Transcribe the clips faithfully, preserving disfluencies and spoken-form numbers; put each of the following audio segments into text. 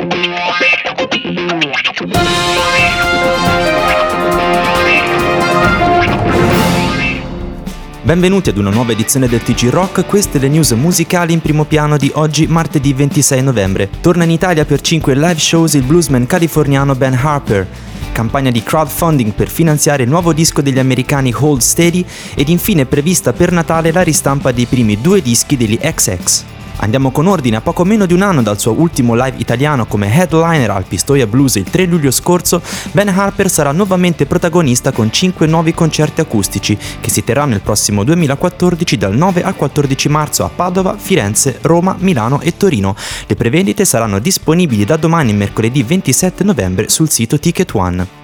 Benvenuti ad una nuova edizione del T G Rock, queste le news musicali in primo piano di oggi, martedì ventisei novembre. Torna in Italia per cinque live shows il bluesman californiano Ben Harper, campagna di crowdfunding per finanziare il nuovo disco degli americani Hold Steady ed infine prevista per Natale la ristampa dei primi due dischi degli X X. Andiamo con ordine. A poco meno di un anno dal suo ultimo live italiano come headliner al Pistoia Blues il tre luglio scorso, Ben Harper sarà nuovamente protagonista con cinque nuovi concerti acustici che si terranno il prossimo duemilaquattordici dal nove al quattordici marzo a Padova, Firenze, Roma, Milano e Torino. Le prevendite saranno disponibili da domani mercoledì ventisette novembre sul sito Ticket One.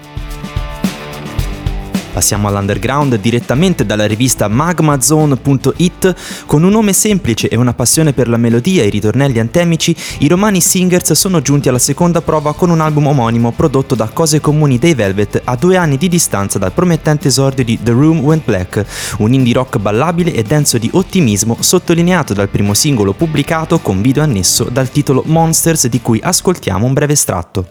Passiamo all'underground direttamente dalla rivista magmazone punto it. Con un nome semplice e una passione per la melodia e i ritornelli antemici, i Romani Singers sono giunti alla seconda prova con un album omonimo prodotto da Cose Comuni dei Velvet a due anni di distanza dal promettente esordio di The Room Went Black, un indie rock ballabile e denso di ottimismo sottolineato dal primo singolo pubblicato con video annesso dal titolo Monsters, di cui ascoltiamo un breve estratto.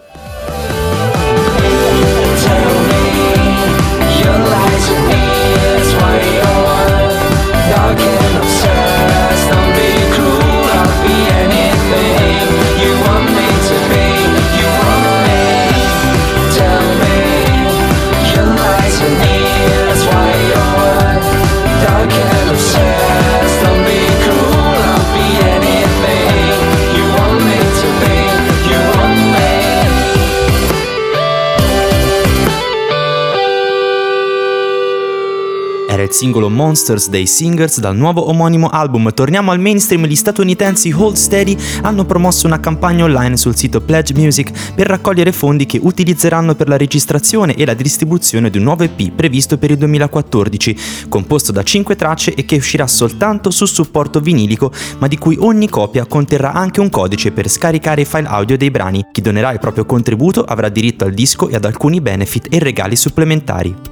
Era il singolo Monsters dei Singers dal nuovo omonimo album. Torniamo al mainstream. Gli statunitensi Hold Steady hanno promosso una campagna online sul sito Pledge Music per raccogliere fondi che utilizzeranno per la registrazione e la distribuzione di un nuovo E P previsto per il duemilaquattordici, composto da cinque tracce e che uscirà soltanto su supporto vinilico, ma di cui ogni copia conterrà anche un codice per scaricare i file audio dei brani. Chi donerà il proprio contributo avrà diritto al disco e ad alcuni benefit e regali supplementari.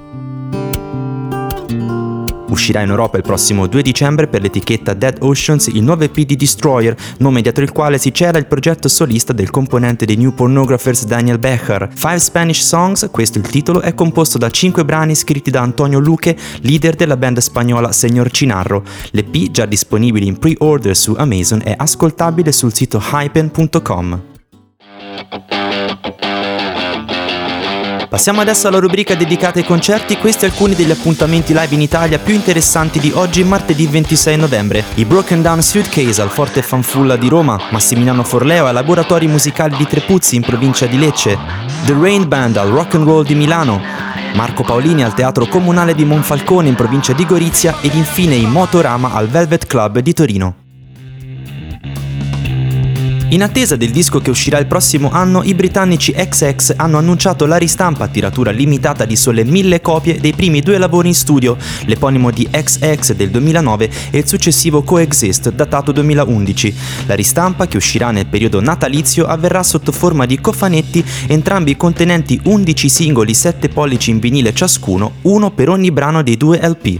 Uscirà in Europa il prossimo due dicembre per l'etichetta Dead Oceans il nuovo E P di Destroyer, nome dietro il quale si cela il progetto solista del componente dei New Pornographers Daniel Becher. Five Spanish Songs, questo il titolo, è composto da cinque brani scritti da Antonio Luque, leader della band spagnola Señor Chinarro. L'E P, già disponibile in pre-order su Amazon, è ascoltabile sul sito hypen punto com. Passiamo adesso alla rubrica dedicata ai concerti. Questi alcuni degli appuntamenti live in Italia più interessanti di oggi, martedì ventisei novembre. I Broken Down Suitcase al Forte Fanfulla di Roma, Massimiliano Forleo ai Laboratori Musicali di Trepuzzi in provincia di Lecce, The Rain Band al Rock and Roll di Milano, Marco Paolini al Teatro Comunale di Monfalcone in provincia di Gorizia ed infine i Motorama al Velvet Club di Torino. In attesa del disco che uscirà il prossimo anno, i britannici X X hanno annunciato la ristampa a tiratura limitata di sole mille copie dei primi due lavori in studio, l'eponimo di X X del duemilanove e il successivo Coexist datato duemilaundici. La ristampa, che uscirà nel periodo natalizio, avverrà sotto forma di cofanetti, entrambi contenenti undici singoli sette pollici in vinile ciascuno, uno per ogni brano dei due L P.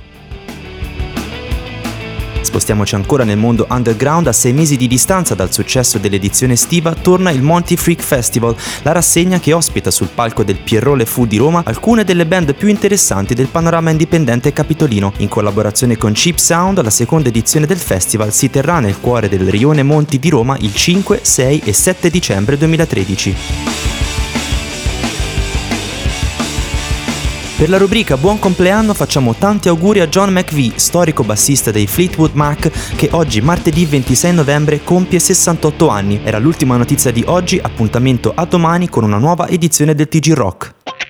Spostiamoci ancora nel mondo underground. A sei mesi di distanza dal successo dell'edizione estiva torna il Monty Freak Festival, la rassegna che ospita sul palco del Pierrot Le Fou di Roma alcune delle band più interessanti del panorama indipendente capitolino. In collaborazione con Cheap Sound, la seconda edizione del festival si terrà nel cuore del Rione Monti di Roma il cinque, sei e sette dicembre duemilatredici. Per la rubrica Buon compleanno facciamo tanti auguri a John McVie, storico bassista dei Fleetwood Mac, che oggi, martedì ventisei novembre, compie sessantotto anni. Era l'ultima notizia di oggi, appuntamento a domani con una nuova edizione del T G Rock.